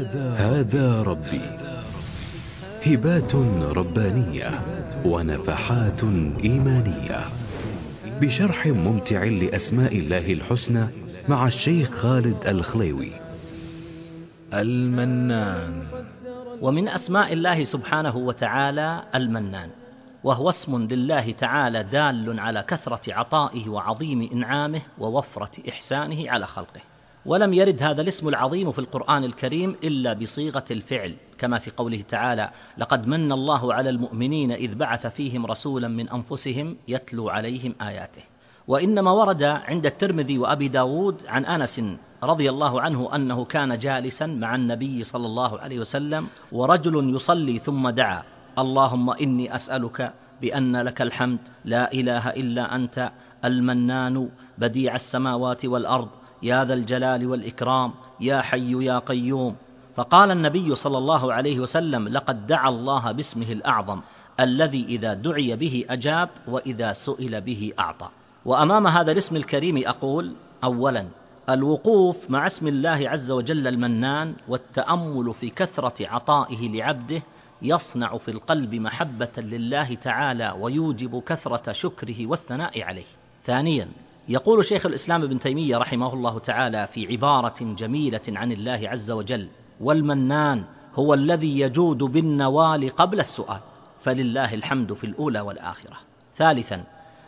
هذا ربي. هبات ربانية ونفحات إيمانية بشرح ممتع لأسماء الله الحسنى مع الشيخ خالد الخليوي. المنان. ومن أسماء الله سبحانه وتعالى المنان، وهو اسم لله تعالى دال على كثرة عطائه وعظيم إنعامه ووفرة إحسانه على خلقه. ولم يرد هذا الاسم العظيم في القرآن الكريم إلا بصيغة الفعل، كما في قوله تعالى: لقد من الله على المؤمنين إذ بعث فيهم رسولا من أنفسهم يتلو عليهم آياته. وإنما ورد عند الترمذي وأبي داود عن أنس رضي الله عنه أنه كان جالسا مع النبي صلى الله عليه وسلم ورجل يصلي ثم دعا: اللهم إني أسألك بأن لك الحمد لا إله إلا أنت المنان بديع السماوات والأرض يا ذا الجلال والإكرام يا حي يا قيوم. فقال النبي صلى الله عليه وسلم: لقد دعا الله باسمه الأعظم الذي إذا دعي به أجاب وإذا سئل به أعطى. وأمام هذا الاسم الكريم أقول: أولا، الوقوف مع اسم الله عز وجل المنان والتأمل في كثرة عطائه لعبده يصنع في القلب محبة لله تعالى ويوجب كثرة شكره والثناء عليه. ثانيا، يقول شيخ الإسلام ابن تيمية رحمه الله تعالى في عبارة جميلة عن الله عز وجل: والمنان هو الذي يجود بالنوال قبل السؤال، فلله الحمد في الأولى والآخرة. ثالثا،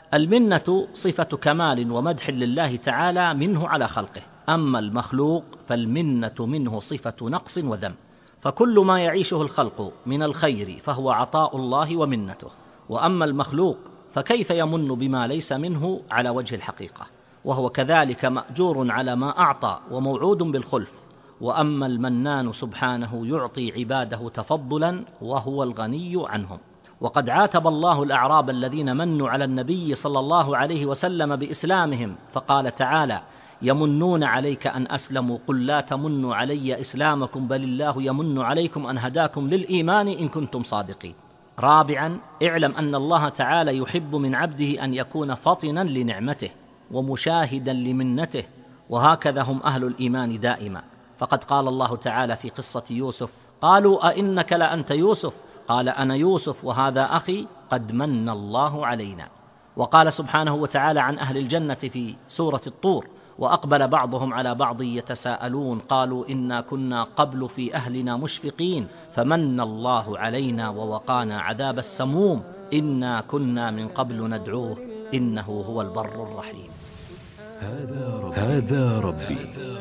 المنة صفة كمال ومدح لله تعالى منه على خلقه، أما المخلوق فالمنة منه صفة نقص وذم، فكل ما يعيشه الخلق من الخير فهو عطاء الله ومنته، وأما المخلوق فكيف يمن بما ليس منه على وجه الحقيقة، وهو كذلك مأجور على ما أعطى وموعود بالخلف. وأما المنان سبحانه يعطي عباده تفضلا وهو الغني عنهم. وقد عاتب الله الأعراب الذين منوا على النبي صلى الله عليه وسلم بإسلامهم، فقال تعالى: يمنون عليك أن أسلموا قل لا تمنوا علي إسلامكم بل الله يمن عليكم أن هداكم للإيمان إن كنتم صادقين. رابعا، اعلم أن الله تعالى يحب من عبده أن يكون فطنا لنعمته ومشاهدا لمنته، وهكذا هم أهل الإيمان دائما. فقد قال الله تعالى في قصة يوسف: قالوا أئنك لأنت يوسف؟ قال أنا يوسف وهذا أخي قد من الله علينا. وقال سبحانه وتعالى عن أهل الجنة في سورة الطور: وأقبل بعضهم على بعض يتساءلون قالوا إنا كنا قبل في أهلنا مشفقين فمن الله علينا ووقانا عذاب السموم إنا كنا من قبل ندعوه إنه هو البر الرحيم. هذا ربي.